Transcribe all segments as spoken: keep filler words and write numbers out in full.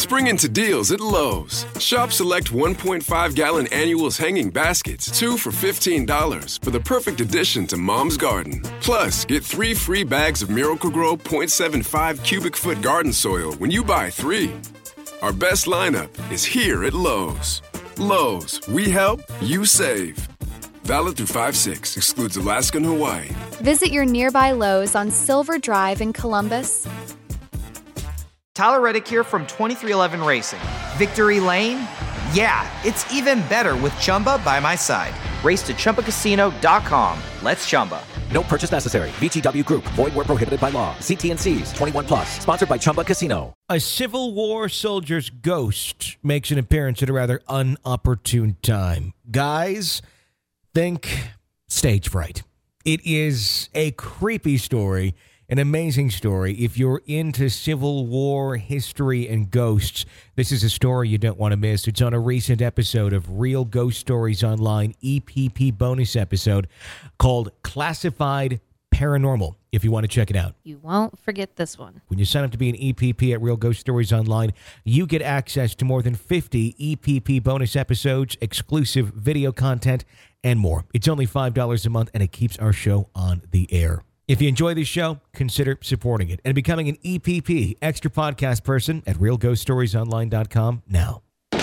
Spring into deals at Lowe's. Shop select one point five gallon annuals hanging baskets, two for fifteen dollars, for the perfect addition to Mom's Garden. Plus, get three free bags of Miracle-Gro point seven five cubic foot garden soil when you buy three. Our best lineup is here at Lowe's. Lowe's, we help, you save. Valid through five six, excludes Alaska and Hawaii. Visit your nearby Lowe's on Silver Drive in Columbus. Tyler Reddick here from twenty-three eleven Racing. Victory Lane? Yeah, it's even better with Chumba by my side. Race to Chumba Casino dot com. Let's Chumba. No purchase necessary. V G W Group. Void where prohibited by law. See T and C's. twenty-one plus. Sponsored by Chumba Casino. A Civil War soldier's ghost makes an appearance at a rather unopportune time. Guys, think stage fright. It is a creepy story, an amazing story. If you're into Civil War history and ghosts, this is a story you don't want to miss. It's on a recent episode of Real Ghost Stories Online E P P bonus episode called Classified Paranormal, if you want to check it out. You won't forget this one. When you sign up to be an E P P at Real Ghost Stories Online, you get access to more than fifty E P P bonus episodes, exclusive video content, and more. It's only five dollars a month, and it keeps our show on the air. If you enjoy this show, consider supporting it and becoming an E P P extra podcast person at real ghost stories online dot com now.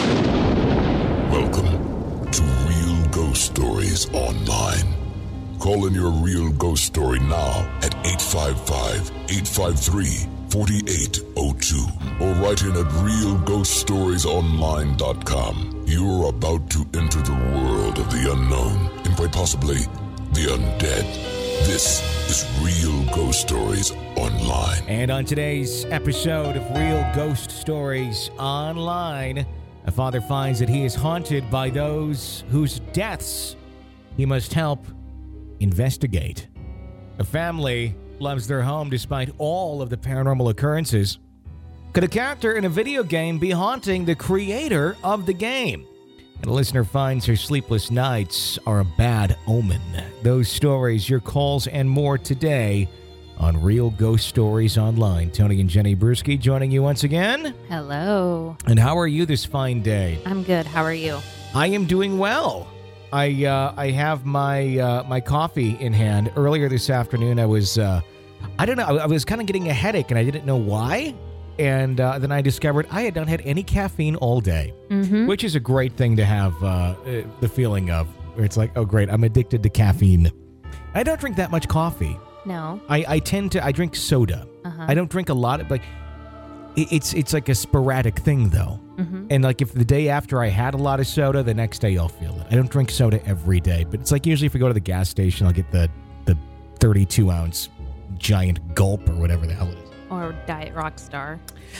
Welcome to Real Ghost Stories Online. Call in your real ghost story now at eight five five, eight five three, four eight zero two or write in at real ghost stories online dot com. You're about to enter the world of the unknown and quite possibly the undead. This is Real Ghost Stories Online. And on today's episode of Real Ghost Stories Online, a father finds that he is haunted by those whose deaths he must help investigate. A family loves their home despite all of the paranormal occurrences. Could a character in a video game be haunting the creator of the game? And a listener finds her sleepless nights are a bad omen. Those stories, your calls, and more today on Real Ghost Stories Online. Tony and Jenny Bruschi joining you once again. Hello. And how are you this fine day? I'm good. How are you? I am doing well. I uh, I have my uh, my coffee in hand. Earlier this afternoon, I was uh, I don't know. I, I was kind of getting a headache, and I didn't know why. And uh, then I discovered I had not had any caffeine all day, mm-hmm. which is a great thing to have uh, the feeling of. Where it's like, oh, great, I'm addicted to caffeine. I don't drink that much coffee. No. I, I tend to. I drink soda. Uh-huh. I don't drink a lot of like. It, it's it's like a sporadic thing though. Mm-hmm. And like if the day after I had a lot of soda, the next day I'll feel it. I don't drink soda every day, but it's like usually if I go to the gas station, I'll get the the thirty-two ounce giant gulp or whatever the hell it is. Or Diet Rockstar.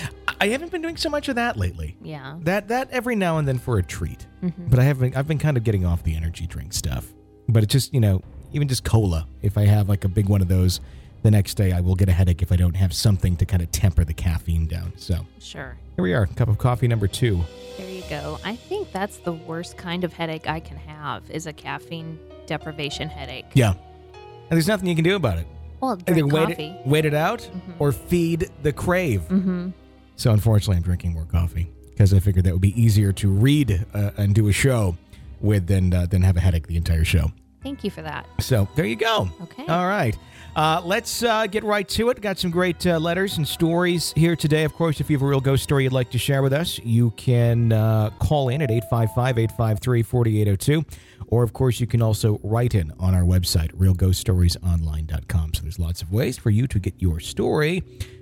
I haven't been doing so much of that lately. Yeah. That that every now and then for a treat. Mm-hmm. But I have been, I've been kind of getting off the energy drink stuff. But it's just, you know, even just cola. If I have like a big one of those, the next day I will get a headache if I don't have something to kind of temper the caffeine down. So Sure. Here we are, cup of coffee number two. There you go. I think that's the worst kind of headache I can have is a caffeine deprivation headache. Yeah. And there's nothing you can do about it. Well, drink Either wait coffee. it, wait it out Mm-hmm. or feed the crave. Mm-hmm. So unfortunately, I'm drinking more coffee because I figured that would be easier to read uh, and do a show with than, uh, than have a headache the entire show. Thank you for that. So there you go. Okay. All right. Uh, let's uh, get right to it. Got some great uh, letters and stories here today. Of course, if you have a real ghost story you'd like to share with us, you can uh, call in at eight five five, eight five three, four eight zero two. Or, of course, you can also write in on our website, real ghost stories online dot com. So there's lots of ways for you to get your story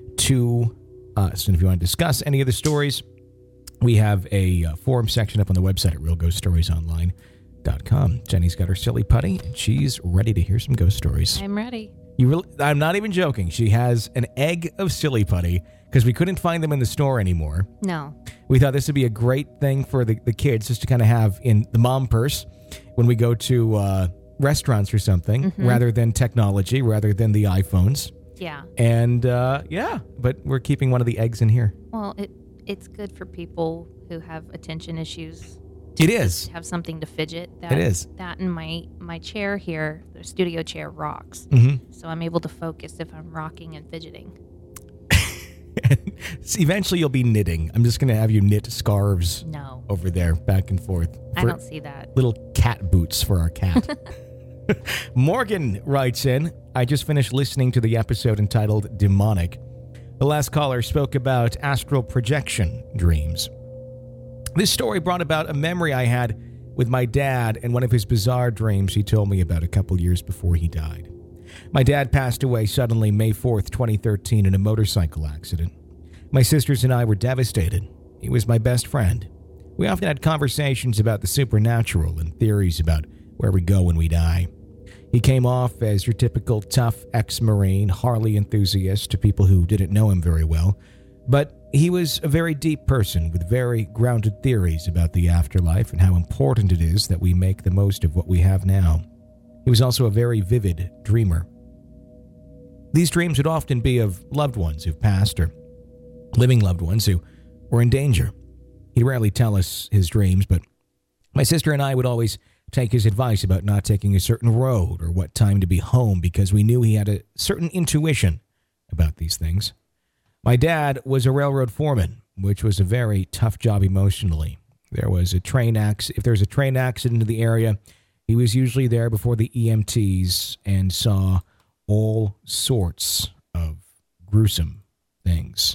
to us. And if you want to discuss any of the stories, we have a uh, forum section up on the website at real ghost stories online dot com. Jenny's got her silly putty, and she's ready to hear some ghost stories. I'm ready. You really, I'm not even joking. She has an egg of silly putty because we couldn't find them in the store anymore. No. We thought this would be a great thing for the, the kids just to kind of have in the mom purse when we go to uh, restaurants or something, Mm-hmm. rather than technology, rather than the iPhones. Yeah. And uh, yeah, but we're keeping one of the eggs in here. Well, it it's good for people who have attention issues. It is. Have something to fidget. That, It is. That and my, my chair here, the studio chair rocks. Mm-hmm. So I'm able to focus if I'm rocking and fidgeting. Eventually you'll be knitting. I'm just going to have you knit scarves No. over there, back and forth. I for don't see that. Little cat boots for our cat. Morgan writes in, I just finished listening to the episode entitled Demonic. The last caller spoke about astral projection dreams. This story brought about a memory I had with my dad and one of his bizarre dreams he told me about a couple years before he died. My dad passed away suddenly May fourth, twenty thirteen in a motorcycle accident. My sisters and I were devastated. He was my best friend. We often had conversations about the supernatural and theories about where we go when we die. He came off as your typical tough ex-Marine Harley enthusiast to people who didn't know him very well, but he was a very deep person with very grounded theories about the afterlife and how important it is that we make the most of what we have now. He was also a very vivid dreamer. These dreams would often be of loved ones who've passed or living loved ones who were in danger. He'd rarely tell us his dreams, but my sister and I would always take his advice about not taking a certain road or what time to be home because we knew he had a certain intuition about these things. My dad was a railroad foreman, which was a very tough job emotionally. There was a train accident. If there was a train accident in the area, he was usually there before the E M Ts and saw all sorts of gruesome things.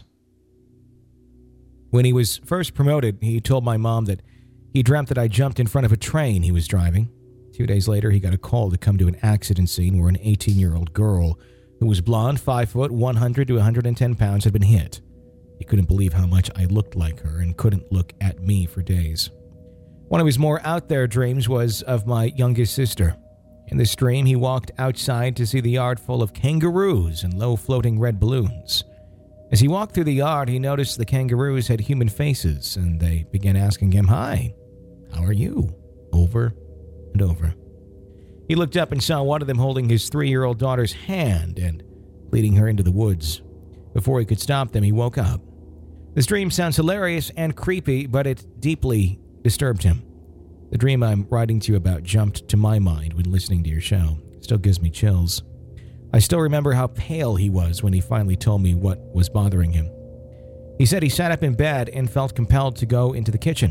When he was first promoted, he told my mom that he dreamt that I jumped in front of a train he was driving. Two days later, he got a call to come to an accident scene where an eighteen-year-old girl who was blonde, five foot, one hundred to one hundred ten pounds had been hit. He couldn't believe how much I looked like her and couldn't look at me for days. One of his more out-there dreams was of my youngest sister. In this dream, he walked outside to see the yard full of kangaroos and low-floating red balloons. As he walked through the yard, he noticed the kangaroos had human faces, and they began asking him, "Hi, how are you?" over and over. He looked up and saw one of them holding his three-year-old daughter's hand and leading her into the woods. Before he could stop them, he woke up. This dream sounds hilarious and creepy, but it deeply disturbed him. The dream I'm writing to you about jumped to my mind when listening to your show. It still gives me chills. I still remember how pale he was when he finally told me what was bothering him. He said he sat up in bed and felt compelled to go into the kitchen.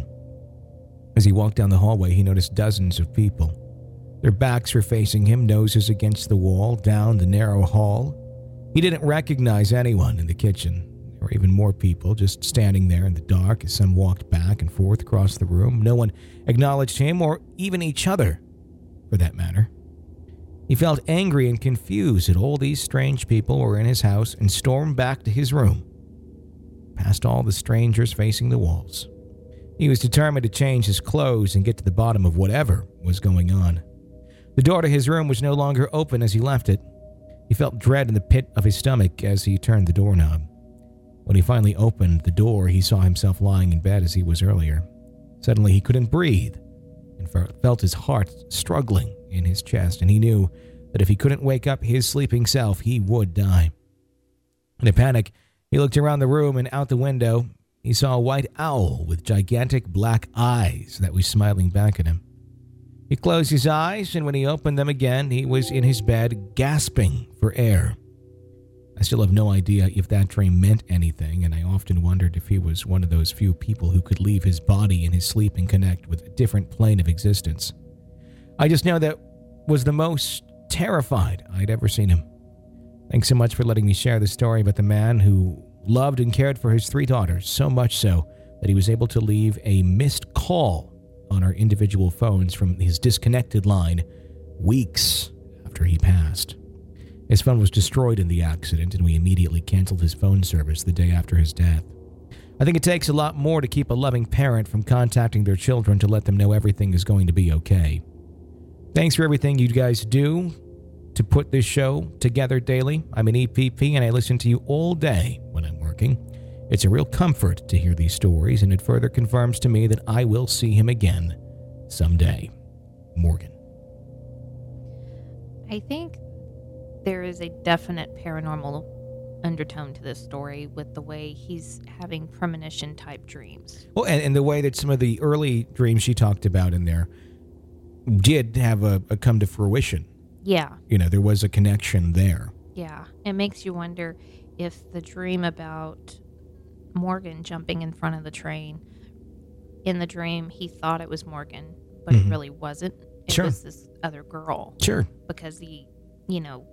As he walked down the hallway, he noticed dozens of people. Their backs were facing him, noses against the wall, down the narrow hall. He didn't recognize anyone in the kitchen. There were even more people just standing there in the dark as some walked back and forth across the room. No one acknowledged him or even each other, for that matter. He felt angry and confused that all these strange people were in his house and stormed back to his room, past all the strangers facing the walls. He was determined to change his clothes and get to the bottom of whatever was going on. The door to his room was no longer open as he left it. He felt dread in the pit of his stomach as he turned the doorknob. When he finally opened the door, he saw himself lying in bed as he was earlier. Suddenly, he couldn't breathe and felt his heart struggling in his chest, and he knew that if he couldn't wake up his sleeping self, he would die. In a panic, he looked around the room and out the window. He saw a white owl with gigantic black eyes that was smiling back at him. He closed his eyes, and when he opened them again, he was in his bed, gasping for air. I still have no idea if that dream meant anything, and I often wondered if he was one of those few people who could leave his body in his sleep and connect with a different plane of existence. I just know that was the most terrified I'd ever seen him. Thanks so much for letting me share the story about the man who loved and cared for his three daughters, so much so that he was able to leave a missed call on our individual phones from his disconnected line weeks after he passed. His phone was destroyed in the accident, and we immediately canceled his phone service the day after his death. I think it takes a lot more to keep a loving parent from contacting their children to let them know everything is going to be okay. Thanks for everything you guys do to put this show together daily. I'm an E P P, and I listen to you all day when I'm working. It's a real comfort to hear these stories, and it further confirms to me that I will see him again someday. Morgan. I think there is a definite paranormal undertone to this story with the way he's having premonition-type dreams. Well, and, and the way that some of the early dreams she talked about in there did have a, a come to fruition. Yeah. You know, there was a connection there. Yeah. It makes you wonder if the dream about Morgan jumping in front of the train. In the dream, he thought it was Morgan, but Mhm. it really wasn't. It Sure. was this other girl. Sure. Because the, you know,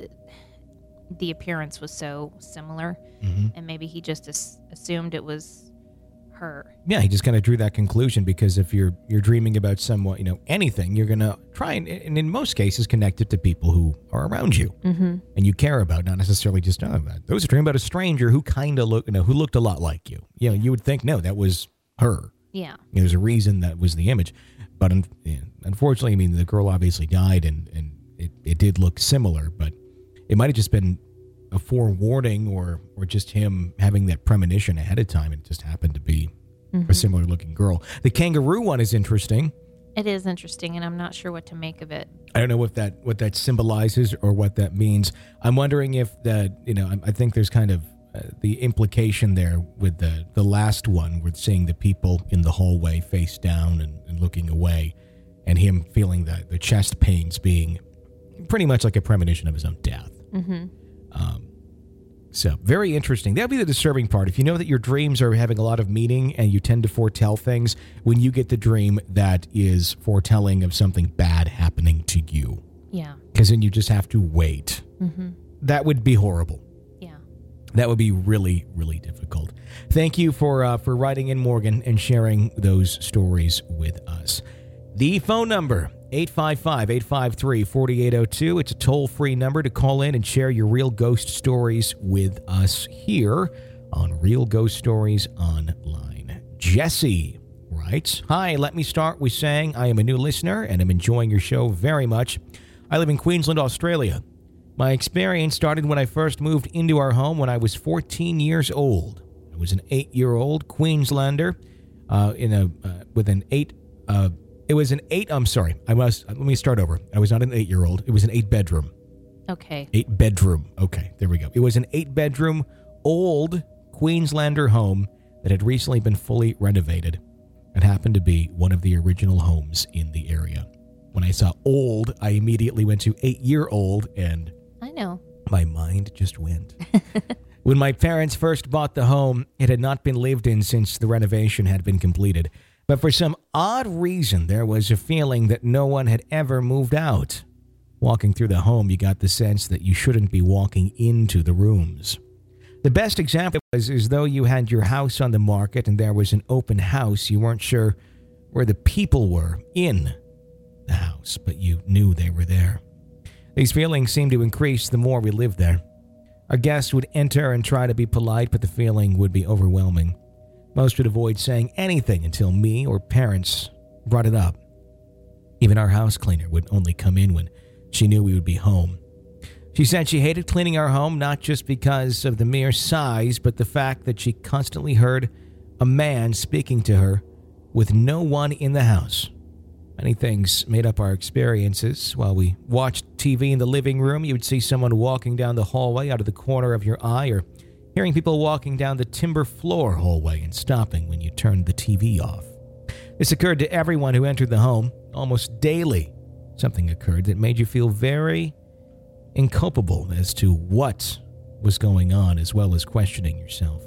the appearance was so similar, Mhm. and maybe he just as- assumed it was her. Yeah, he just kind of drew that conclusion because if you're you're dreaming about someone, you know, anything, you're going to try and, and in most cases, connect it to people who are around you Mm-hmm. and you care about, not necessarily just, oh, those are dreaming about a stranger who kind of look, you know, who looked a lot like you. You know, you would think, no, that was her. Yeah. You know, there's a reason that was the image. But un- yeah, unfortunately, I mean, the girl obviously died and, and it, it did look similar, but it might have just been a forewarning or or just him having that premonition ahead of time. It just happened to be Mm-hmm. a similar looking girl. The kangaroo one is interesting. It is interesting, and I'm not sure what to make of it. I don't know what that what that symbolizes or what that means. I'm wondering if that, you know, I, I think there's kind of uh, the implication there with the, the last one with seeing the people in the hallway face down and, and looking away and him feeling the, the chest pains being pretty much like a premonition of his own death. Mm-hmm. Um, so very interesting. That'd be the disturbing part. If you know that your dreams are having a lot of meaning and you tend to foretell things, when you get the dream that is foretelling of something bad happening to you, Yeah. because then you just have to wait. Mm-hmm. That would be horrible. Yeah. That would be really, really difficult. Thank you for uh, for writing in, Morgan, and sharing those stories with us. The phone number, eight five five, eight five three, four eight zero two. It's a toll-free number to call in and share your real ghost stories with us here on Real Ghost Stories Online. Jesse writes, "Hi, let me start with saying I am a new listener and I'm enjoying your show very much. I live in Queensland, Australia. My experience started when I first moved into our home when I was fourteen years old. I was an eight-year-old Queenslander uh, in a uh, with an eight. Uh, it was an eight. I'm sorry. I must let me start over. I was not an eight-year-old. It was an eight-bedroom. Okay. Eight-bedroom. Okay, there we go. It was an eight-bedroom old Queenslander home that had recently been fully renovated. It happened to be one of the original homes in the area. When I saw old, I immediately went to eight-year-old and I know. my mind just went. When my parents first bought the home, it had not been lived in since the renovation had been completed. But for some odd reason, there was a feeling that no one had ever moved out. Walking through the home, you got the sense that you shouldn't be walking into the rooms. The best example was as though you had your house on the market and there was an open house. You weren't sure where the people were in the house, but you knew they were there. These feelings seemed to increase the more we lived there. Our guests would enter and try to be polite, but the feeling would be overwhelming. Most would avoid saying anything until me or parents brought it up. Even our house cleaner would only come in when she knew we would be home. She said she hated cleaning our home, not just because of the mere size, but the fact that she constantly heard a man speaking to her with no one in the house. Many things made up our experiences. While we watched T V in the living room, you would see someone walking down the hallway out of the corner of your eye, or hearing people walking down the timber floor hallway and stopping when you turned the T V off. This occurred to everyone who entered the home. Almost daily, something occurred that made you feel very inculpable as to what was going on, as well as questioning yourself.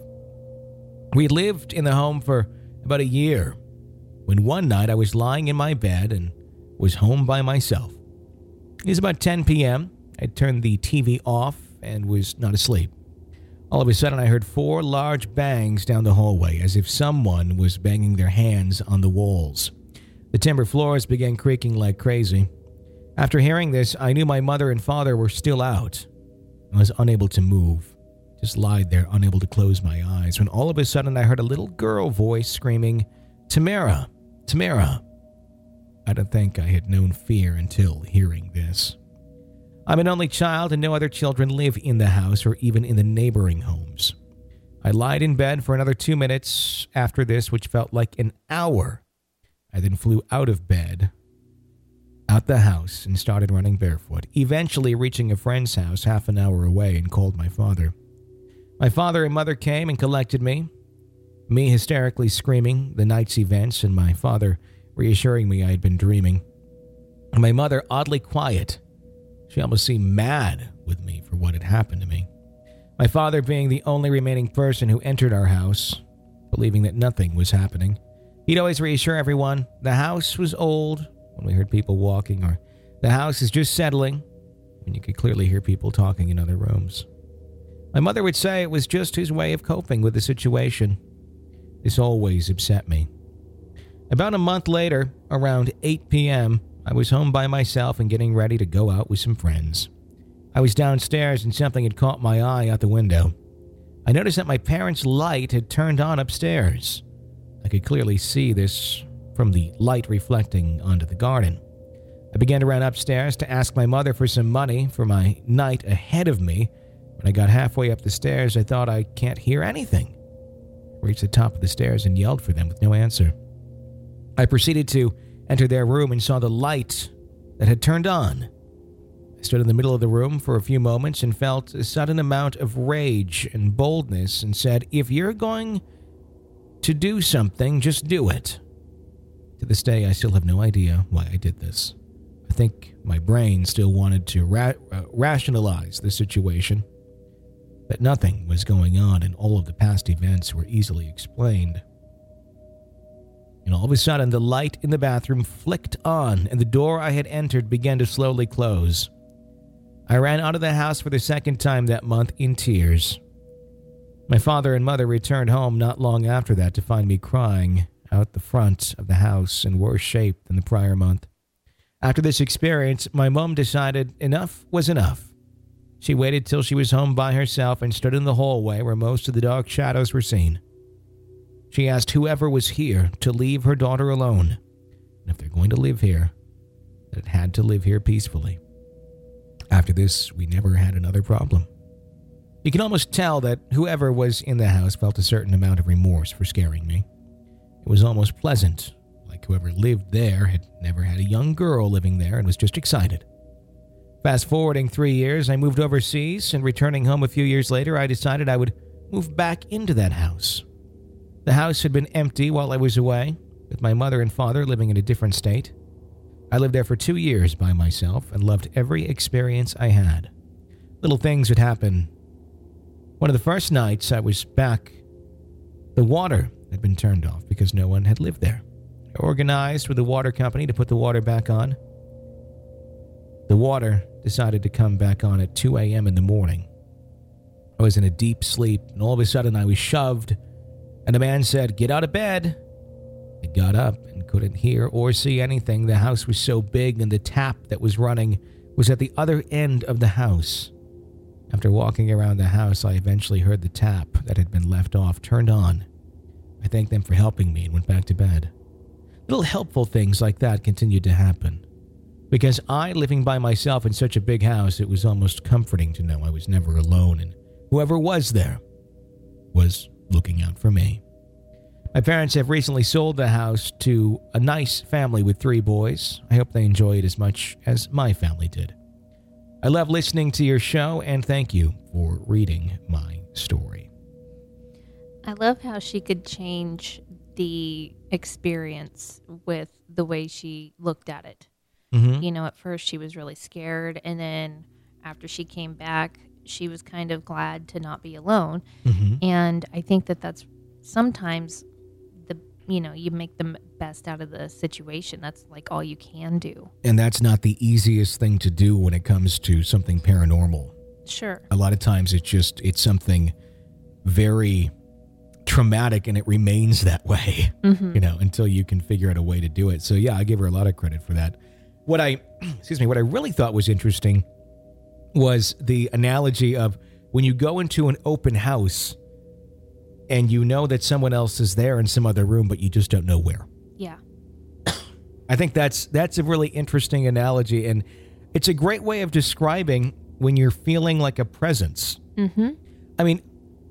We lived in the home for about a year, when one night I was lying in my bed and was home by myself. It was about ten p.m. I'd turned the T V off and was not asleep. All of a sudden I heard four large bangs down the hallway, as if someone was banging their hands on the walls. The timber floors began creaking like crazy. After hearing this, I knew my mother and father were still out. I was unable to move, just lied there, unable to close my eyes, when all of a sudden I heard a little girl voice screaming, "Tamara! Tamara!" I don't think I had known fear until hearing this. I'm an only child and no other children live in the house or even in the neighboring homes. I lied in bed for another two minutes after this, which felt like an hour. I then flew out of bed, out the house, and started running barefoot, eventually reaching a friend's house half an hour away and called my father. My father and mother came and collected me, me hysterically screaming the night's events and my father reassuring me I had been dreaming. My mother oddly quiet. She almost seemed mad with me for what had happened to me. My father being the only remaining person who entered our house, believing that nothing was happening. He'd always reassure everyone the house was old when we heard people walking, or the house is just settling when you could clearly hear people talking in other rooms. My mother would say it was just his way of coping with the situation. This always upset me. About a month later, around eight p.m., I was home by myself and getting ready to go out with some friends. I was downstairs and something had caught my eye out the window. I noticed that my parents' light had turned on upstairs. I could clearly see this from the light reflecting onto the garden. I began to run upstairs to ask my mother for some money for my night ahead of me. When I got halfway up the stairs, I thought I can't hear anything. I reached the top of the stairs and yelled for them with no answer. I proceeded to enter their room and saw the light that had turned on. I stood in the middle of the room for a few moments and felt a sudden amount of rage and boldness and said, "If you're going to do something, just do it." To this day, I still have no idea why I did this. I think my brain still wanted to ra- uh, rationalize the situation, that nothing was going on and all of the past events were easily explained. And all of a sudden, the light in the bathroom flicked on and the door I had entered began to slowly close. I ran out of the house for the second time that month in tears. My father and mother returned home not long after that to find me crying out the front of the house in worse shape than the prior month. After this experience, my mom decided enough was enough. She waited till she was home by herself and stood in the hallway where most of the dark shadows were seen. She asked whoever was here to leave her daughter alone, and if they're going to live here, that it had to live here peacefully. After this, we never had another problem. You can almost tell that whoever was in the house felt a certain amount of remorse for scaring me. It was almost pleasant, like whoever lived there had never had a young girl living there and was just excited. Fast forwarding three years, I moved overseas, and returning home a few years later, I decided I would move back into that house. The house had been empty while I was away, with my mother and father living in a different state. I lived there for two years by myself and loved every experience I had. Little things would happen. One of the first nights I was back, the water had been turned off because no one had lived there. I organized with the water company to put the water back on. The water decided to come back on at two a.m. in the morning. I was in a deep sleep, and all of a sudden I was shoved, and a man said, "Get out of bed." I got up and couldn't hear or see anything. The house was so big, and the tap that was running was at the other end of the house. After walking around the house, I eventually heard the tap that had been left off turned on. I thanked them for helping me and went back to bed. Little helpful things like that continued to happen. Because I, living by myself in such a big house, it was almost comforting to know I was never alone, and whoever was there was looking out for me. My parents have recently sold the house to a nice family with three boys. I hope they enjoy it as much as my family did. I love listening to your show, and thank you for reading my story. I love how she could change the experience with the way she looked at it. Mm-hmm. You know, at first she was really scared, and then after she came back, she was kind of glad to not be alone. Mm-hmm. And I think that that's sometimes the, you know, you make the best out of the situation. That's like all you can do. And that's not the easiest thing to do when it comes to something paranormal. Sure. A lot of times it's just, it's something very traumatic, and it remains that way, Mm-hmm. you know, until you can figure out a way to do it. So yeah, I give her a lot of credit for that. What I, excuse me, what I really thought was interesting was the analogy of when you go into an open house and you know that someone else is there in some other room, but you just don't know where. Yeah. I think that's that's a really interesting analogy, and it's a great way of describing when you're feeling like a presence. Mm-hmm. I mean,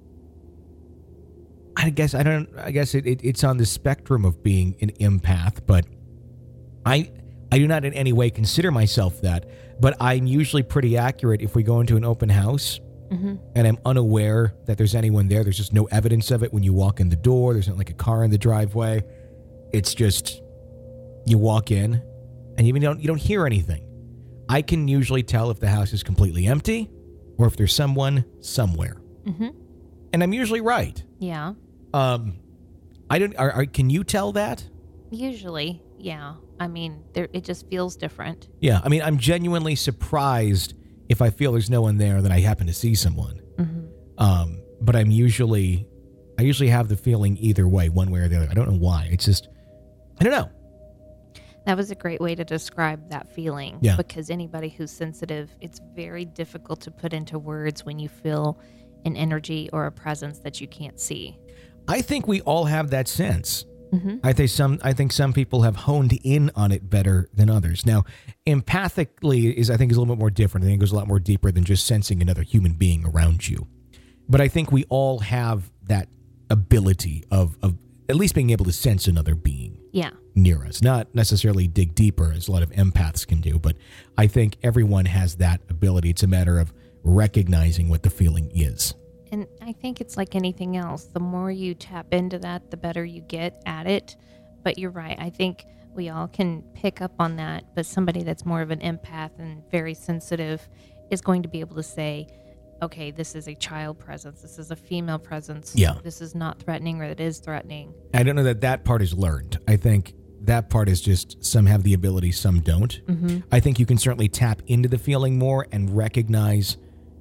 I guess I don't. I guess it, it, it's on the spectrum of being an empath, but I I do not in any way consider myself that. But I'm usually pretty accurate if we go into an open house, mm-hmm. and I'm unaware that there's anyone there. There's just no evidence of it when you walk in the door. There's not like a car in the driveway. It's just you walk in, and even don't you don't hear anything. I can usually tell if the house is completely empty or if there's someone somewhere. Mm-hmm. And I'm usually right. Yeah. Um, I don't. Are, are, can you tell that? Usually, yeah. I mean, there it just feels different. Yeah. I mean, I'm genuinely surprised if I feel there's no one there that I happen to see someone. Mm-hmm. Um, but I'm usually, I usually have the feeling either way, one way or the other. I don't know why. It's just, I don't know. That was a great way to describe that feeling. Yeah. Because anybody who's sensitive, it's very difficult to put into words when you feel an energy or a presence that you can't see. I think we all have that sense. Mm-hmm. I think some I think some people have honed in on it better than others. Now, empathically is I think is a little bit more different. I think it goes a lot more deeper than just sensing another human being around you. But I think we all have that ability of of at least being able to sense another being. Yeah. Near us. Not necessarily dig deeper as a lot of empaths can do, but I think everyone has that ability. It's a matter of recognizing what the feeling is. And I think it's like anything else. The more you tap into that, the better you get at it. But you're right. I think we all can pick up on that. But somebody that's more of an empath and very sensitive is going to be able to say, okay, this is a child presence. This is a female presence. Yeah. This is not threatening or it is threatening. I don't know that that part is learned. I think that part is just some have the ability, some don't. Mm-hmm. I think you can certainly tap into the feeling more and recognize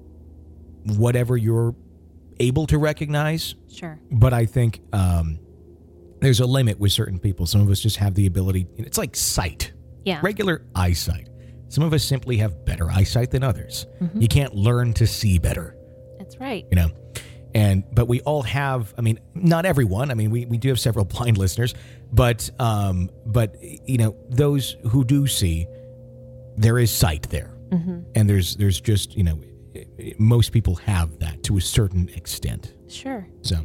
whatever you're able to recognize. Sure. But I think um, there's a limit with certain people. Some of us just have the ability. It's like sight. Yeah. Regular eyesight. Some of us simply have better eyesight than others. Mm-hmm. You can't learn to see better. That's right. You know, and but we all have. I mean, not everyone. I mean, we, we do have several blind listeners, but um, but you know, those who do see, there is sight there, Mm-hmm. and there's there's just you know, most people have that to a certain extent. Sure. So,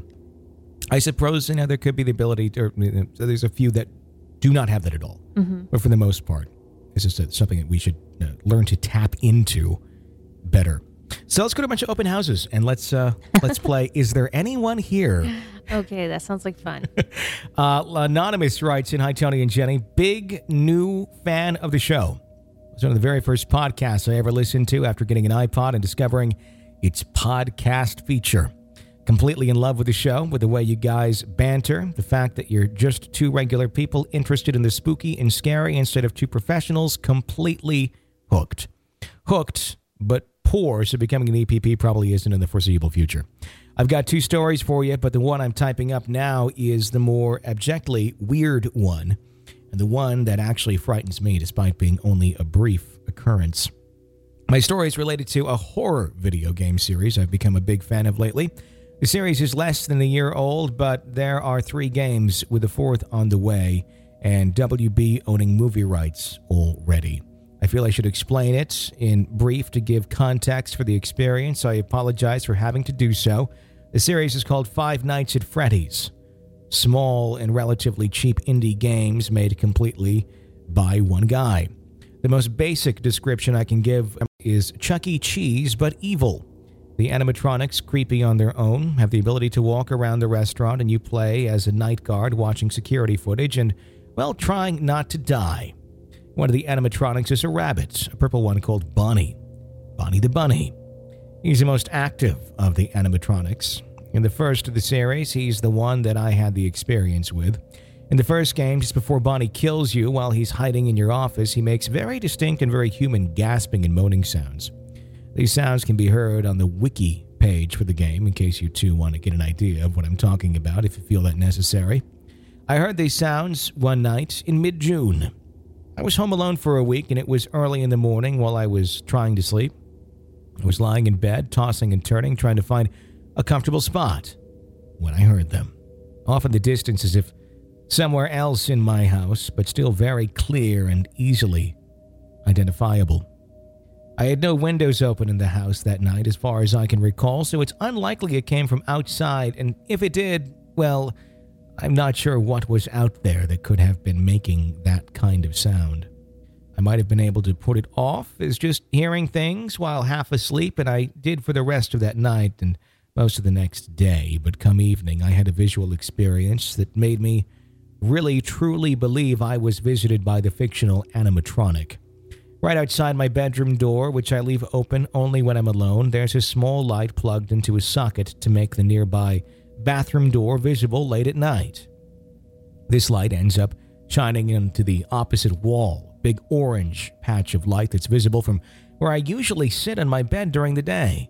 I suppose you know there could be the ability, to, or you know, there's a few that do not have that at all, Mm-hmm. but for the most part, it's just a, something that we should uh, learn to tap into better. So let's go to a bunch of open houses and let's uh, let's play. Is there anyone here? Okay, that sounds like fun. Uh, Anonymous writes in, hi, Tony and Jenny. Big new fan of the show. It was one of the very first podcasts I ever listened to after getting an iPod and discovering its podcast feature. Completely in love with the show, with the way you guys banter, the fact that you're just two regular people interested in the spooky and scary instead of two professionals, completely hooked. Hooked, but poor, so becoming an E P P probably isn't in the foreseeable future. I've got two stories for you, but the one I'm typing up now is the more abjectly weird one, and the one that actually frightens me despite being only a brief occurrence. My story is related to a horror video game series I've become a big fan of lately. The series is less than a year old, but there are three games with a fourth on the way, and W B owning movie rights already. I feel I should explain it in brief to give context for the experience, so I apologize for having to do so. The series is called Five Nights at Freddy's. Small and relatively cheap indie games made completely by one guy. The most basic description I can give is Chuck E. Cheese, but evil. The animatronics, creepy on their own, have the ability to walk around the restaurant and you play as a night guard watching security footage and, well, trying not to die. One of the animatronics is a rabbit, a purple one called Bonnie. Bonnie the Bunny. He's the most active of the animatronics. In the first of the series, he's the one that I had the experience with. In the first game, just before Bonnie kills you while he's hiding in your office, he makes very distinct and very human gasping and moaning sounds. These sounds can be heard on the wiki page for the game, in case you too want to get an idea of what I'm talking about if you feel that necessary. I heard these sounds one night in mid-June. I was home alone for a week, and it was early in the morning while I was trying to sleep. I was lying in bed, tossing and turning, trying to find a comfortable spot, when I heard them. Off in the distance as if somewhere else in my house, but still very clear and easily identifiable. I had no windows open in the house that night as far as I can recall, so it's unlikely it came from outside, and if it did, well, I'm not sure what was out there that could have been making that kind of sound. I might have been able to put it off as just hearing things while half asleep, and I did for the rest of that night and most of the next day, but come evening I had a visual experience that made me really truly believe I was visited by the fictional animatronic. Right outside my bedroom door, which I leave open only when I'm alone, there's a small light plugged into a socket to make the nearby bathroom door visible late at night. This light ends up shining into the opposite wall, big orange patch of light that's visible from where I usually sit on my bed during the day.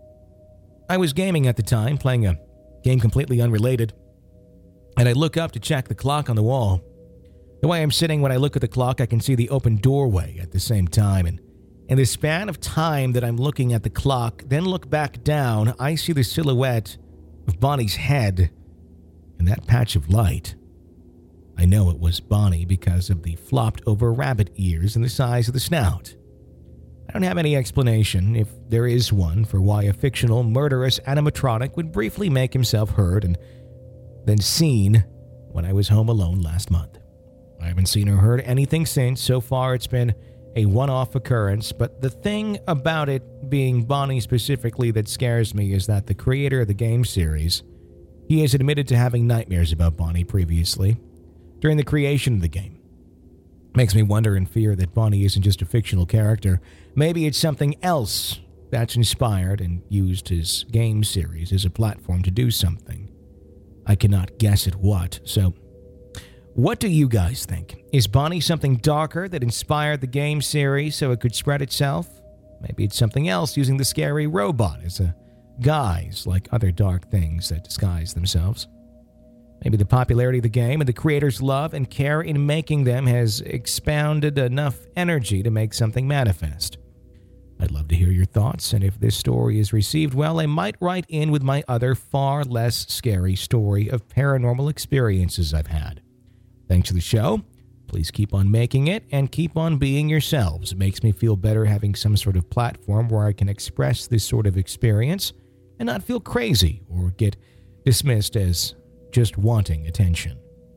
I was gaming at the time, playing a game completely unrelated, and I look up to check the clock on the wall. The way I'm sitting when I look at the clock, I can see the open doorway at the same time, and in the span of time that I'm looking at the clock, then look back down, I see the silhouette of Bonnie's head in that patch of light. I know it was Bonnie because of the flopped-over rabbit ears and the size of the snout. I don't have any explanation, if there is one, for why a fictional, murderous animatronic would briefly make himself heard and then seen when I was home alone last month. I haven't seen or heard anything since. So far, it's been a one-off occurrence, but the thing about it being Bonnie specifically that scares me is that the creator of the game series, he has admitted to having nightmares about Bonnie previously, during the creation of the game. Makes me wonder and fear that Bonnie isn't just a fictional character. Maybe it's something else that's inspired and used his game series as a platform to do something. I cannot guess at what, so what do you guys think? Is Bonnie something darker that inspired the game series so it could spread itself? Maybe it's something else using the scary robot as a guise, like other dark things that disguise themselves. Maybe the popularity of the game and the creator's love and care in making them has expounded enough energy to make something manifest. I'd love to hear your thoughts, and if this story is received well, I might write in with my other far less scary story of paranormal experiences I've had. Thanks for the show. Please keep on making it and keep on being yourselves. It makes me feel better having some sort of platform where I can express this sort of experience and not feel crazy or get dismissed as just wanting attention.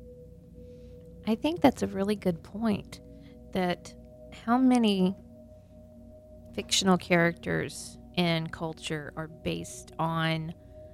I think that's a really good point, that how many fictional characters in culture are based on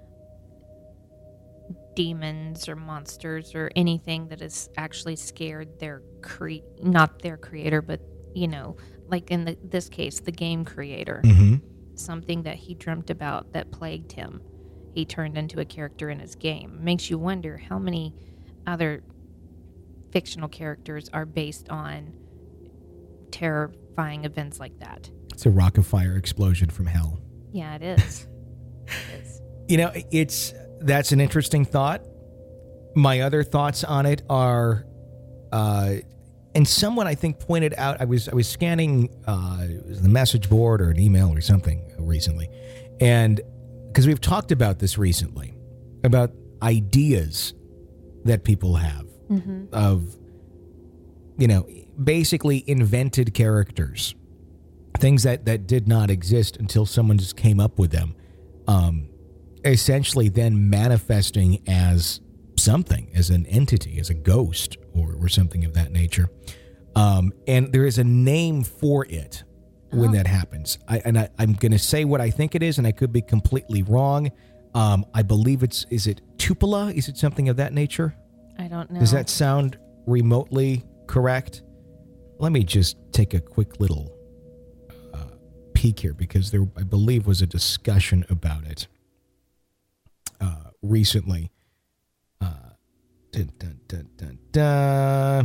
demons or monsters or anything that has actually scared their cre- not their creator, but, you know, like in the, this case, the game creator. Mm-hmm. Something that he dreamt about that plagued him, he turned into a character in his game. Makes you wonder how many other fictional characters are based on terrifying events like that. It's a rock of fire explosion from hell. Yeah, it is. It is. You know, it's that's an interesting thought. My other thoughts on it are, uh, and someone I think pointed out, I was I was scanning uh, it was the message board or an email or something recently, and because we've talked about this recently, about ideas that people have mm-hmm. of, you know, basically invented characters, things that, that did not exist until someone just came up with them, um, essentially then manifesting as something, as an entity, as a ghost or, or something of that nature. Um, and there is a name for it when oh. that happens. I, and I, I'm going to say what I think it is, and I could be completely wrong. Um, I believe it's, is it Tupola? Is it something of that nature? I don't know. Does that sound remotely correct? Let me just take a quick little uh, peek here, because there, I believe, was a discussion about it uh, recently. Uh, dun, dun, dun, dun, dun.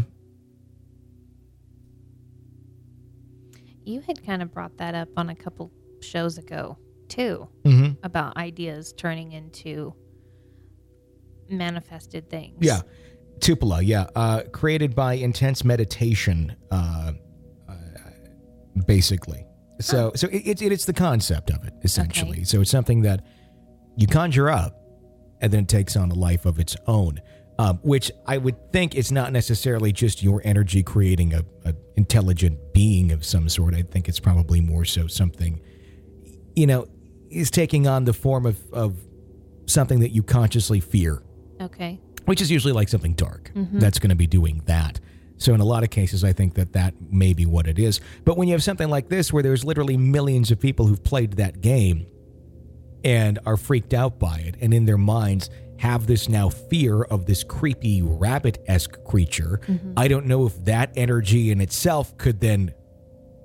You had kind of brought that up on a couple shows ago, too, mm-hmm. about ideas turning into manifested things. Yeah. Tupola, yeah. Uh, created by intense meditation, uh, uh, basically. So, oh. so it, it, it's the concept of it, essentially. Okay. So it's something that you conjure up, and then it takes on a life of its own, um, which I would think is not necessarily just your energy creating a, a intelligent being of some sort. I think it's probably more so something, you know, is taking on the form of, of something that you consciously fear. Okay. Which is usually like something dark mm-hmm. that's going to be doing that. So in a lot of cases, I think that that may be what it is. But when you have something like this, where there's literally millions of people who've played that game and are freaked out by it, and in their minds have this now fear of this creepy rabbit-esque creature, mm-hmm. I don't know if that energy in itself could then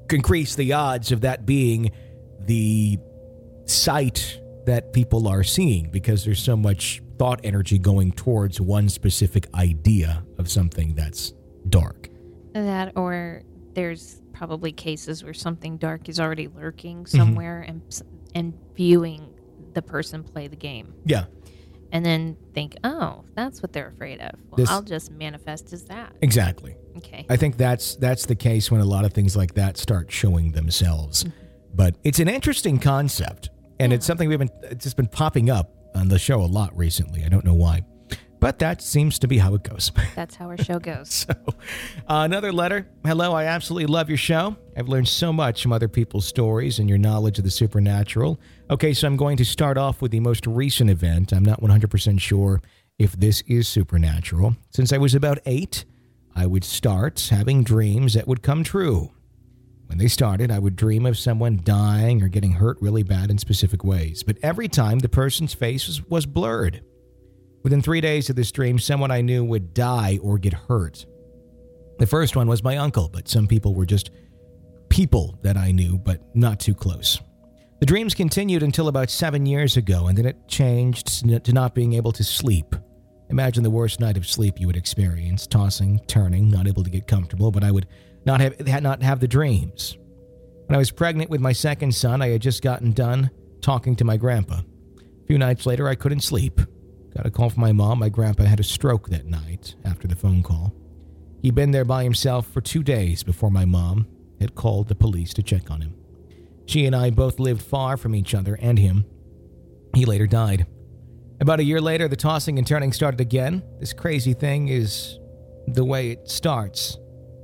increase the odds of that being the sight that people are seeing, because there's so much thought energy going towards one specific idea of something that's dark. That, or there's probably cases where something dark is already lurking somewhere, mm-hmm. and and viewing the person play the game. Yeah. And then think, oh, that's what they're afraid of. Well, this, I'll just manifest as that. Exactly. Okay. I think that's that's the case when a lot of things like that start showing themselves. Mm-hmm. But it's an interesting concept, and yeah. it's something we've been it's just been popping up on the show a lot recently. I don't know why. But that seems to be how it goes. That's how our show goes. so, uh, another letter. Hello, I absolutely love your show. I've learned so much from other people's stories and your knowledge of the supernatural. Okay, so I'm going to start off with the most recent event. I'm not one hundred percent sure if this is supernatural. Since I was about eight, I would start having dreams that would come true. When they started, I would dream of someone dying or getting hurt really bad in specific ways. But every time, the person's face was, was blurred. Within three days of this dream, someone I knew would die or get hurt. The first one was my uncle, but some people were just people that I knew, but not too close. The dreams continued until about seven years ago, and then it changed to not being able to sleep. Imagine the worst night of sleep you would experience, tossing, turning, not able to get comfortable, but I would not have, not have the dreams. When I was pregnant with my second son, I had just gotten done talking to my grandpa. A few nights later, I couldn't sleep. Got a call from my mom. My grandpa had a stroke that night after the phone call. He'd been there by himself for two days before my mom had called the police to check on him. She and I both lived far from each other and him. He later died. About a year later, the tossing and turning started again. This crazy thing is the way it starts.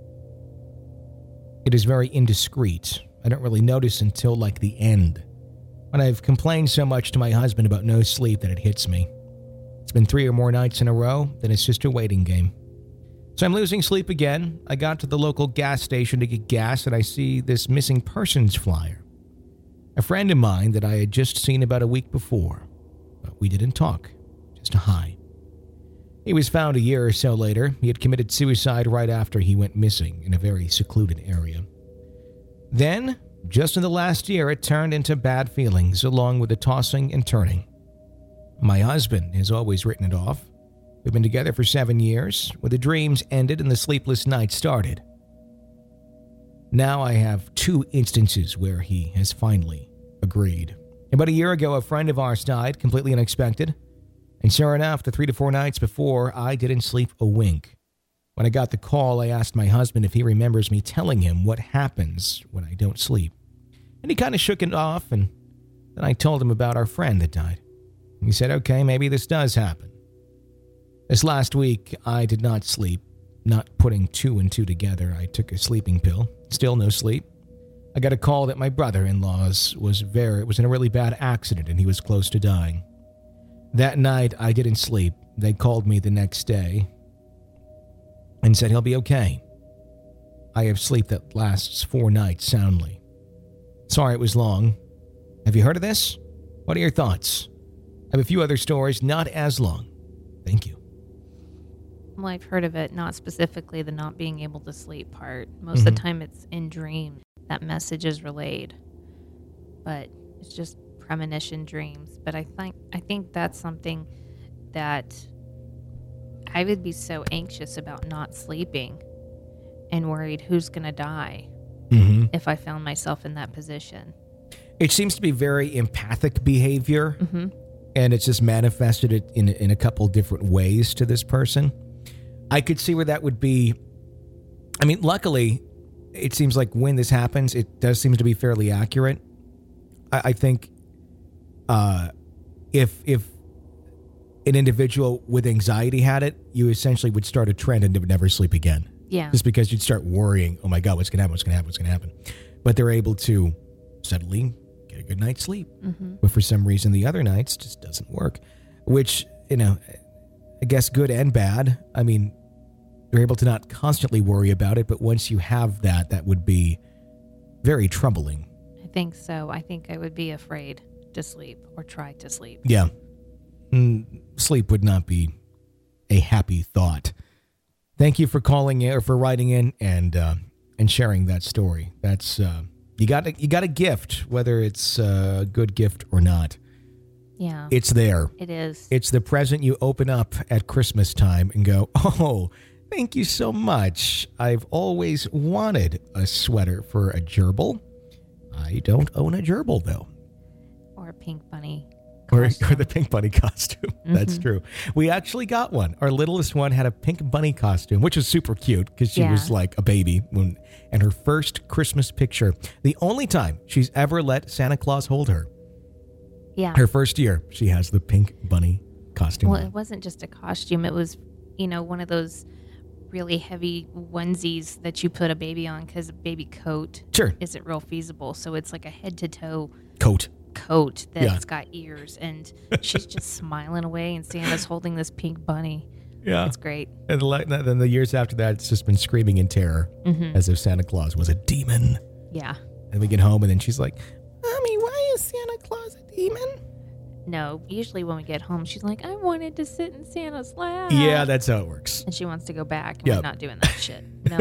It is very indiscreet. I don't really notice until like the end, when I've complained so much to my husband about no sleep that it hits me. It's been three or more nights in a row, then it's just a waiting game. So I'm losing sleep again. I got to the local gas station to get gas, and I see this missing persons flyer. A friend of mine that I had just seen about a week before, but we didn't talk, just a hi. He was found a year or so later. He had committed suicide right after he went missing in a very secluded area. Then, just in the last year, it turned into bad feelings, along with the tossing and turning. My husband has always written it off. We've been together for seven years, where the dreams ended and the sleepless nights started. Now I have two instances where he has finally agreed. About a year ago, a friend of ours died, completely unexpected. And sure enough, the three to four nights before, I didn't sleep a wink. When I got the call, I asked my husband if he remembers me telling him what happens when I don't sleep. And he kind of shook it off, and then I told him about our friend that died. He said, okay, maybe this does happen. This last week, I did not sleep. Not putting two and two together, I took a sleeping pill. Still no sleep. I got a call that my brother-in-law's was very, was in a really bad accident and he was close to dying. That night, I didn't sleep. They called me the next day and said he'll be okay. I have sleep that lasts four nights soundly. Sorry it was long. Have you heard of this? What are your thoughts? I have a few other stories, not as long. Thank you. Well, I've heard of it, not specifically the not being able to sleep part. Most Mm-hmm. of the time it's in dreams that message is relayed. But it's just premonition dreams. But I think I think that's something that I would be so anxious about not sleeping and worried who's going to die Mm-hmm. if I found myself in that position. It seems to be very empathic behavior, Mm-hmm. and it's just manifested it in, in a couple different ways to this person. I could see where that would be. I mean, luckily, it seems like when this happens, it does seem to be fairly accurate. I, I think uh, if if an individual with anxiety had it, you essentially would start a trend and would never sleep again. Yeah. Just because you'd start worrying, oh my God, what's going to happen, what's going to happen, what's going to happen. But they're able to suddenly get a good night's sleep. Mm-hmm. But for some reason, the other nights just doesn't work, which, you know, I guess good and bad. I mean, you're able to not constantly worry about it, but once you have that, that would be very troubling. I think so. I think I would be afraid to sleep or try to sleep. Yeah. Mm, sleep would not be a happy thought. Thank you for calling in or for writing in, and uh, and sharing that story. That's uh, you got you got a gift, whether it's a good gift or not. Yeah. It's there. It is. It's the present you open up at Christmas time and go, oh, thank you so much. I've always wanted a sweater for a gerbil. I don't own a gerbil, though. Or a pink bunny. Or, or the pink bunny costume. Mm-hmm. That's true. We actually got one. Our littlest one had a pink bunny costume, which was super cute because she yeah. was like a baby. When, and her first Christmas picture, the only time she's ever let Santa Claus hold her. Yeah. Her first year, she has the pink bunny costume. Well, it wasn't just a costume. It was, you know, one of those really heavy onesies that you put a baby on because a baby coat sure. isn't real feasible. So it's like a head to toe coat. coat that's yeah. got ears, and she's just smiling away, and Santa's holding this pink bunny. Yeah. It's great. And then the years after that, it's just been screaming in terror mm-hmm. as if Santa Claus was a demon. Yeah. And we get home, and then she's like, Mommy, why is Santa Claus a demon? No, usually when we get home, she's like, I wanted to sit in Santa's lap. Yeah, that's how it works. And she wants to go back, and yep. we're not doing that shit. No.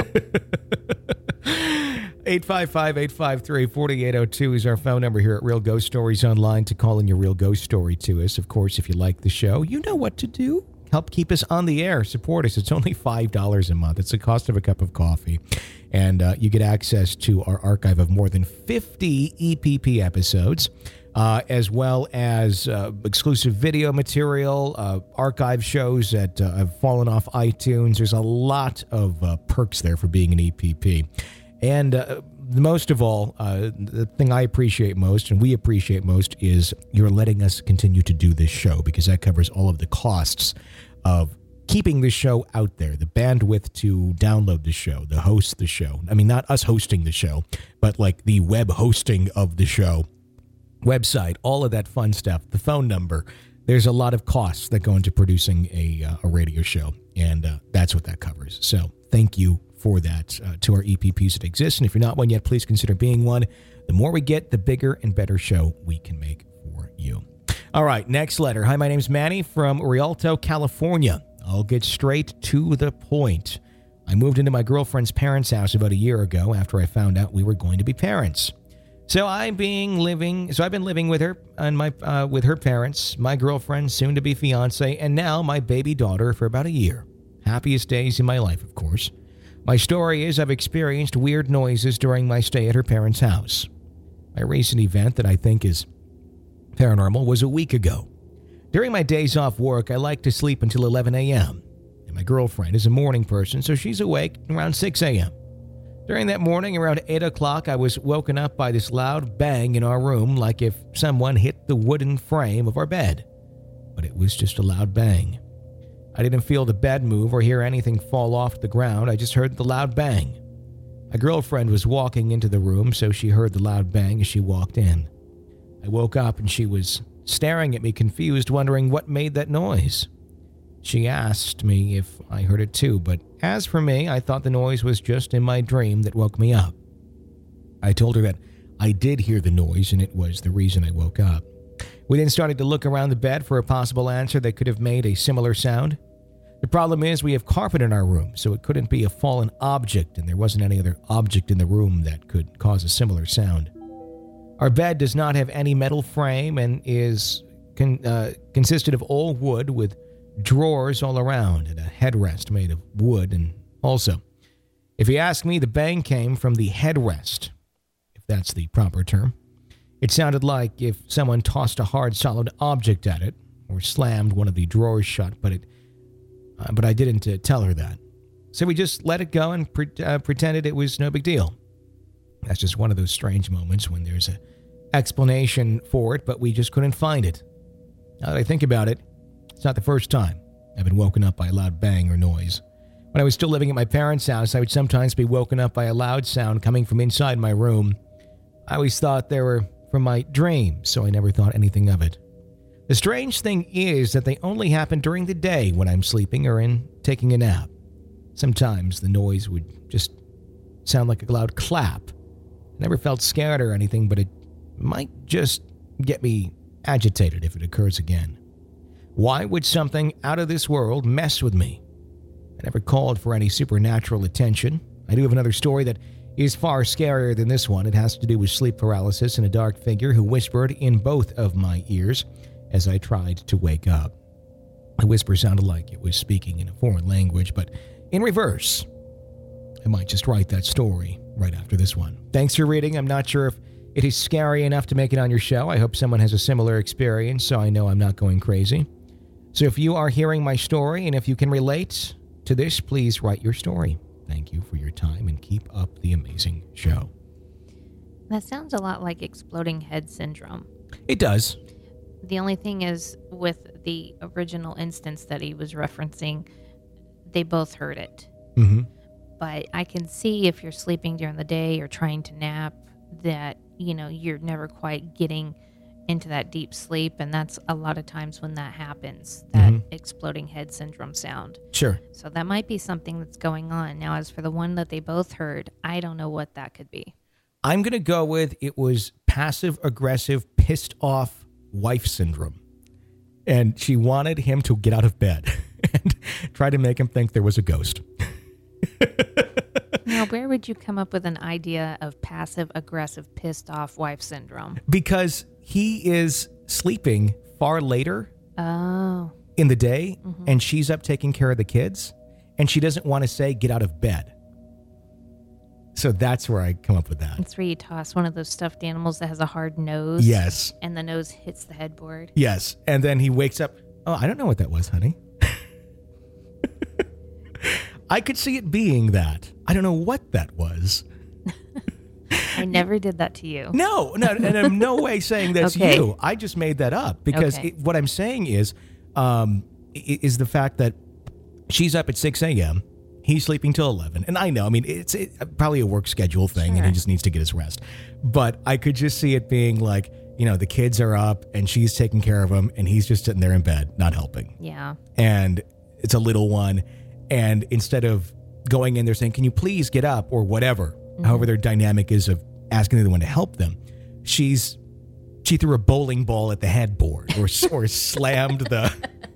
eight five five, eight five three, four eight zero two is our phone number here at Real Ghost Stories Online to call in your real ghost story to us. Of course, if you like the show, you know what to do. Help keep us on the air. Support us. It's only five dollars a month. It's the cost of a cup of coffee. And uh, you get access to our archive of more than fifty E P P episodes, uh, as well as uh, exclusive video material, uh, archive shows that uh, have fallen off iTunes. There's a lot of uh, perks there for being an E P P. And uh, most of all, uh, the thing I appreciate most and we appreciate most is you're letting us continue to do this show because that covers all of the costs of keeping the show out there, the bandwidth to download the show, the host the show. I mean, not us hosting the show, but like the web hosting of the show, website, all of that fun stuff, the phone number. There's a lot of costs that go into producing a, uh, a radio show, and uh, that's what that covers. So thank you for that uh, to our E P Ps that exist. And if you're not one yet, please consider being one. The more we get, the bigger and better show we can make for you. All right, next letter. Hi, my name's Manny from Rialto, California. I'll get straight to the point. I moved into my girlfriend's parents' house about a year ago after I found out we were going to be parents. So I'm being living. So I've been living with her and my uh, with her parents, my girlfriend, soon to be fiance, and now my baby daughter for about a year. Happiest days in my life, of course. My story is I've experienced weird noises during my stay at her parents' house. My recent event that I think is paranormal was a week ago. During my days off work, I like to sleep until eleven a.m. And my girlfriend is a morning person, so she's awake around six a.m. During that morning, around eight o'clock, I was woken up by this loud bang in our room, like if someone hit the wooden frame of our bed. But it was just a loud bang. I didn't feel the bed move or hear anything fall off the ground. I just heard the loud bang. My girlfriend was walking into the room, so she heard the loud bang as she walked in. I woke up and she was staring at me confused, wondering what made that noise. She asked me if I heard it too, but as for me, I thought the noise was just in my dream that woke me up. I told her that I did hear the noise and it was the reason I woke up. We then started to look around the bed for a possible answer that could have made a similar sound. The problem is we have carpet in our room, so it couldn't be a fallen object, and there wasn't any other object in the room that could cause a similar sound. Our bed does not have any metal frame and is con- uh, consisted of all wood with drawers all around and a headrest made of wood. And also, if you ask me, the bang came from the headrest, if that's the proper term. It sounded like if someone tossed a hard, solid object at it or slammed one of the drawers shut, but it, uh, but I didn't uh, tell her that. So we just let it go and pre- uh, pretended it was no big deal. That's just one of those strange moments when there's an explanation for it, but we just couldn't find it. Now that I think about it, it's not the first time I've been woken up by a loud bang or noise. When I was still living at my parents' house, I would sometimes be woken up by a loud sound coming from inside my room. I always thought they were from my dreams, so I never thought anything of it. The strange thing is that they only happen during the day when I'm sleeping or in taking a nap. Sometimes the noise would just sound like a loud clap. I never felt scared or anything, but it might just get me agitated if it occurs again. Why would something out of this world mess with me? I never called for any supernatural attention. I do have another story that is far scarier than this one. It has to do with sleep paralysis and a dark figure who whispered in both of my ears as I tried to wake up. The whisper sounded like it was speaking in a foreign language, but in reverse. I might just write that story right after this one. Thanks for reading. I'm not sure if it is scary enough to make it on your show. I hope someone has a similar experience so I know I'm not going crazy. So if you are hearing my story and if you can relate to this, please write your story. Thank you for your time and keep up the amazing show. That sounds a lot like exploding head syndrome. It does. The only thing is, with the original instance that he was referencing, they both heard it. Mm-hmm. But I can see if you're sleeping during the day or trying to nap that, you know, you're never quite getting into that deep sleep. And that's a lot of times when that happens, that mm-hmm. exploding head syndrome sound. Sure. So that might be something that's going on. Now, as for the one that they both heard, I don't know what that could be. I'm going to go with it was passive-aggressive, pissed-off wife syndrome. And she wanted him to get out of bed and try to make him think there was a ghost. Now, where would you come up with an idea of passive-aggressive, pissed-off wife syndrome? Because he is sleeping far later oh. in the day, mm-hmm. and she's up taking care of the kids, and she doesn't want to say, get out of bed. So that's where I come up with that. It's where you toss one of those stuffed animals that has a hard nose. Yes. And the nose hits the headboard. Yes. And then he wakes up. Oh, I don't know what that was, honey. I could see it being that. I don't know what that was. I never did that to you. No, no, and I'm no way saying that's okay. you. I just made that up because okay. it, what I'm saying is, um, is the fact that she's up at six a.m., he's sleeping till eleven, and I know, I mean, it's it, probably a work schedule thing, sure. and he just needs to get his rest. But I could just see it being like, you know, the kids are up, and she's taking care of them, and he's just sitting there in bed, not helping. Yeah. And it's a little one, and instead of going in there saying, can you please get up, or whatever, mm-hmm. however their dynamic is of asking the other one to help them, she's she threw a bowling ball at the headboard, or or slammed the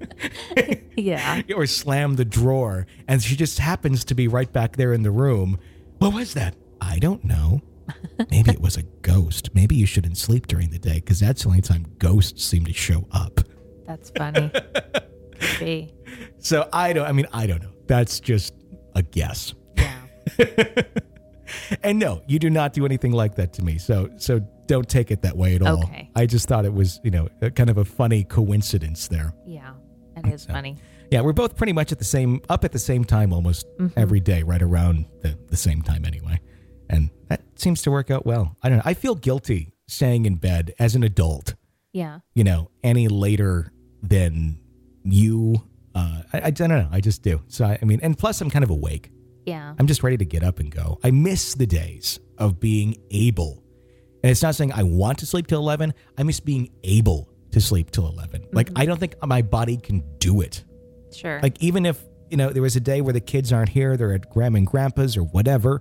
yeah, or slammed the drawer, and she just happens to be right back there in the room. What was that? I don't know. Maybe it was a ghost. Maybe you shouldn't sleep during the day because that's the only time ghosts seem to show up. That's funny. Could be. So I don't. I mean, I don't know. That's just a guess. Yeah. And no, you do not do anything like that to me. So so don't take it that way at all. Okay. I just thought it was, you know, a, kind of a funny coincidence there. Yeah, it is so, funny. Yeah, we're both pretty much at the same, up at the same time almost mm-hmm. every day, right around the, the same time anyway. And that seems to work out well. I don't know. I feel guilty staying in bed as an adult. Yeah. You know, any later than you. Uh, I, I don't know. I just do. So, I, I mean, and plus I'm kind of awake. Yeah. I'm just ready to get up and go. I miss the days of being able. And it's not saying I want to sleep till eleven. I miss being able to sleep till eleven. Mm-hmm. Like, I don't think my body can do it. Sure. Like, even if, you know, there was a day where the kids aren't here, they're at Grandma and Grandpa's or whatever.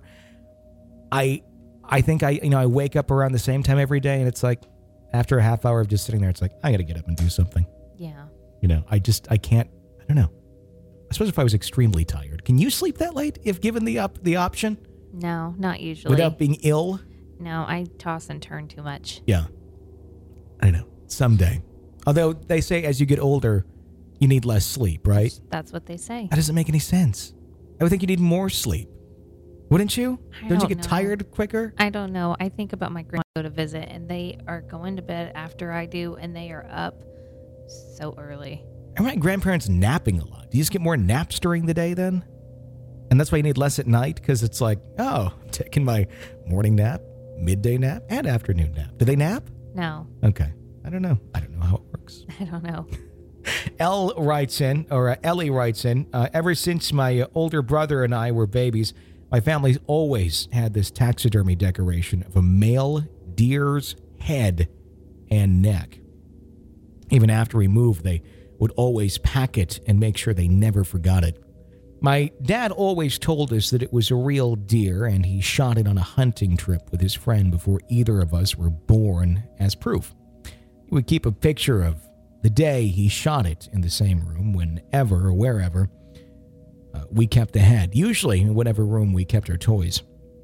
I I think I, you know, I wake up around the same time every day, and it's like, after a half hour of just sitting there, it's like, I got to get up and do something. Yeah. You know, I just, I can't, I don't know. I suppose if I was extremely tired. Can you sleep that late if given the up the option? No, not usually. Without being ill? No, I toss and turn too much. Yeah. I don't know. Someday. Although they say as you get older, you need less sleep, right? That's what they say. That doesn't make any sense. I would think you need more sleep. Wouldn't you? I don't, don't you get know. tired quicker? I don't know. I think about my grandma go to visit, and they are going to bed after I do, and they are up so early. Are my grandparents napping a lot? Do you just get more naps during the day then? And that's why you need less at night? Because it's like, oh, I'm taking my morning nap, midday nap, and afternoon nap. Do they nap? No. Okay. I don't know. I don't know how it works. I don't know. Elle writes in, or uh, Ellie writes in, uh, ever since my uh, older brother and I were babies, my family's always had this taxidermy decoration of a male deer's head and neck. Even after we moved, they would always pack it and make sure they never forgot it. My dad always told us that it was a real deer, and he shot it on a hunting trip with his friend before either of us were born as proof. He would keep a picture of the day he shot it in the same room whenever or wherever uh, we kept the head, usually in whatever room we kept our toys.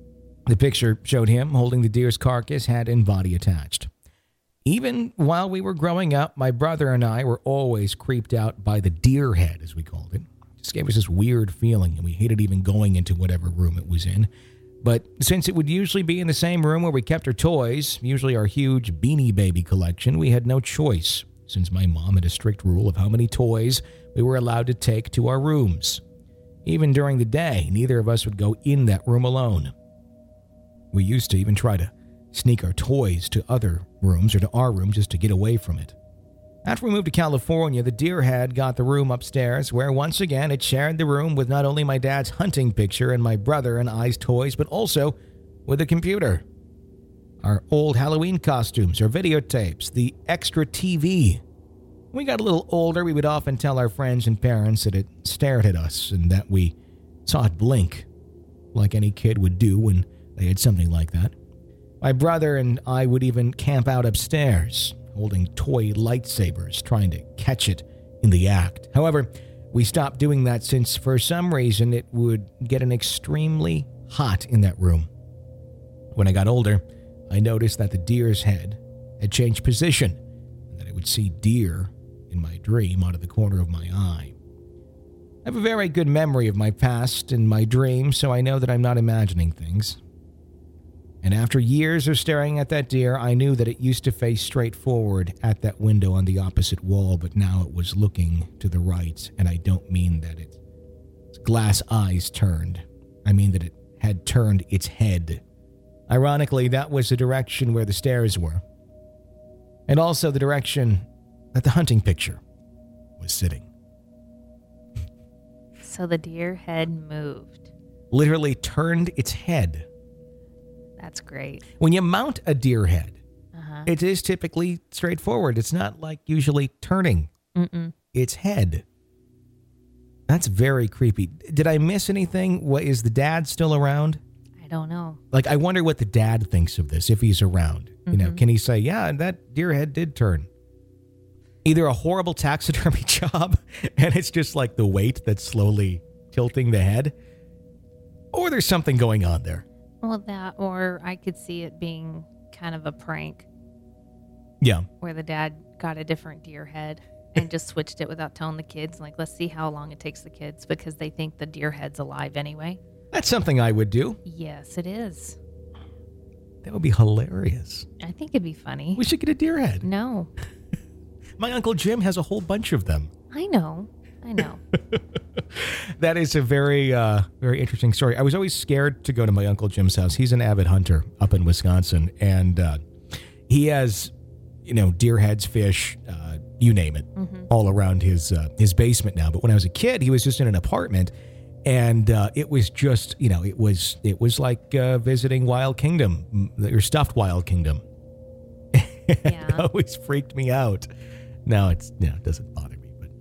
The picture showed him holding the deer's carcass, head and body attached. Even while we were growing up, my brother and I were always creeped out by the deer head, as we called it. It just gave us this weird feeling, and we hated even going into whatever room it was in. But since it would usually be in the same room where we kept our toys, usually our huge Beanie Baby collection, we had no choice, since my mom had a strict rule of how many toys we were allowed to take to our rooms. Even during the day, neither of us would go in that room alone. We used to even try to sneak our toys to other rooms or to our room just to get away from it. After we moved to California, the deer head got the room upstairs, where once again it shared the room with not only my dad's hunting picture and my brother and I's toys, but also with a computer. Our old Halloween costumes, our videotapes, the extra T V. When we got a little older, we would often tell our friends and parents that it stared at us and that we saw it blink, like any kid would do when they had something like that. My brother and I would even camp out upstairs, holding toy lightsabers, trying to catch it in the act. However, we stopped doing that since for some reason it would get an extremely hot in that room. When I got older, I noticed that the deer's head had changed position, and that I would see deer in my dream out of the corner of my eye. I have a very good memory of my past and my dreams, so I know that I'm not imagining things. And after years of staring at that deer, I knew that it used to face straight forward at that window on the opposite wall, but now it was looking to the right, and I don't mean that its glass eyes turned. I mean that it had turned its head. Ironically, that was the direction where the stairs were, and also the direction that the hunting picture was sitting. So the deer head moved. Literally turned its head. That's great. When you mount a deer head, Uh-huh. it is typically straightforward. It's not like usually turning Mm-mm. its head. That's very creepy. Did I miss anything? What, is the dad still around? I don't know. Like, I wonder what the dad thinks of this, if he's around. You know, Mhm. can he say, yeah, that deer head did turn? Either a horrible taxidermy job, and it's just like the weight that's slowly tilting the head, or there's something going on there. Well, that, or I could see it being kind of a prank Yeah. where the dad got a different deer head and just switched it without telling the kids. Like, let's see how long it takes the kids because they think the deer head's alive anyway. That's something I would do. Yes, it is. That would be hilarious. I think it'd be funny. We should get a deer head. No, My Uncle Jim has a whole bunch of them. I know. I know. That is a very, uh, very interesting story. I was always scared to go to my Uncle Jim's house. He's an avid hunter up in Wisconsin, and uh, he has, you know, deer heads, fish, uh, you name it, Mhm. all around his uh, his basement now. But when I was a kid, he was just in an apartment, and uh, it was just, you know, it was it was like uh, visiting Wild Kingdom, or stuffed Wild Kingdom. It Yeah. always freaked me out. Now it's, you know, it doesn't bother me, but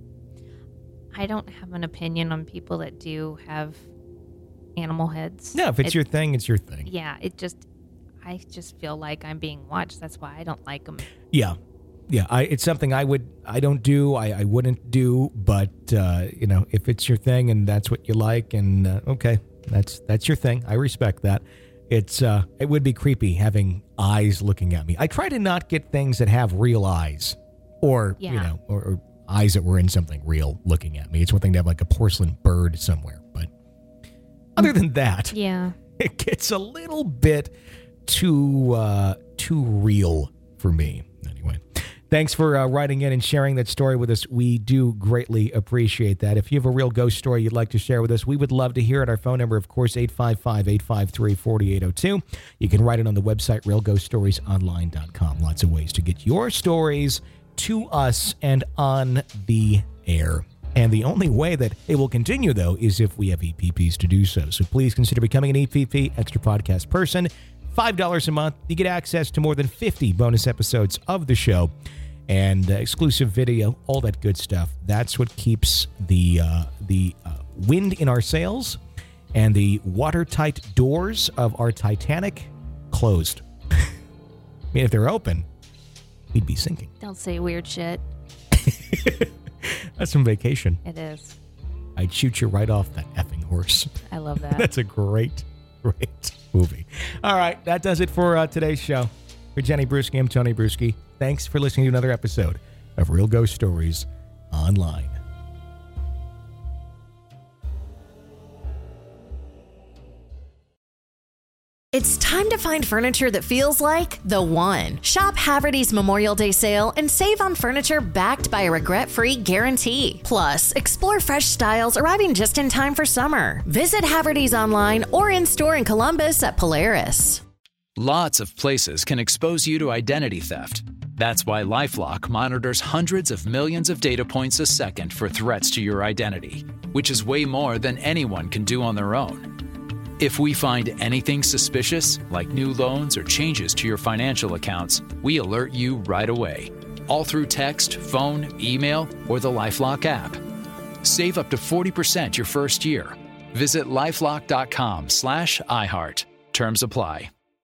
I don't have an opinion on people that do have animal heads. no, if it's It- your thing, it's your thing. Yeah, it just, I just feel like I'm being watched. That's why I don't like them. Yeah. Yeah. I, it's something I would, I don't do, I, I wouldn't do, but, uh, you know, if it's your thing and that's what you like, and, uh, okay, that's, that's your thing. I respect that. It's, uh, it would be creepy having eyes looking at me. I try to not get things that have real eyes or, you Yeah. know, or, or eyes that were in something real looking at me. It's one thing to have like a porcelain bird somewhere, but other than that, Yeah. it gets a little bit too uh, too real for me. Anyway, thanks for uh, writing in and sharing that story with us. We do greatly appreciate that. If you have a real ghost story you'd like to share with us, we would love to hear it. Our phone number, of course, eight five five, eight five three, four eight zero two. You can write it on the website, real ghost stories online dot com. Lots of ways to get your stories to us and on the air. And the only way that it will continue, though, is if we have E P Ps to do so. So please consider becoming an E P P, Extra Podcast Person. five dollars a month. You get access to more than fifty bonus episodes of the show and uh, exclusive video, all that good stuff. That's what keeps the, uh, the uh, wind in our sails and the watertight doors of our Titanic closed. I mean, if they're open, we'd be sinking. Don't say weird shit. That's some vacation. It is. I'd shoot you right off that effing horse. I love that. That's a great, great movie. All right, that does it for uh, today's show. For Jenny Bruschi, I'm Tony Bruschi. Thanks for listening to another episode of Real Ghost Stories Online. It's time to find furniture that feels like the one. Shop Haverty's Memorial Day sale and save on furniture backed by a regret-free guarantee. Plus, explore fresh styles arriving just in time for summer. Visit Haverty's online or in-store in Columbus at Polaris. Lots of places can expose you to identity theft. That's why LifeLock monitors hundreds of millions of data points a second for threats to your identity, which is way more than anyone can do on their own. If we find anything suspicious, like new loans or changes to your financial accounts, we alert you right away, all through text, phone, email, or the LifeLock app. Save up to forty percent your first year. Visit lifelock.com slash iHeart. Terms apply.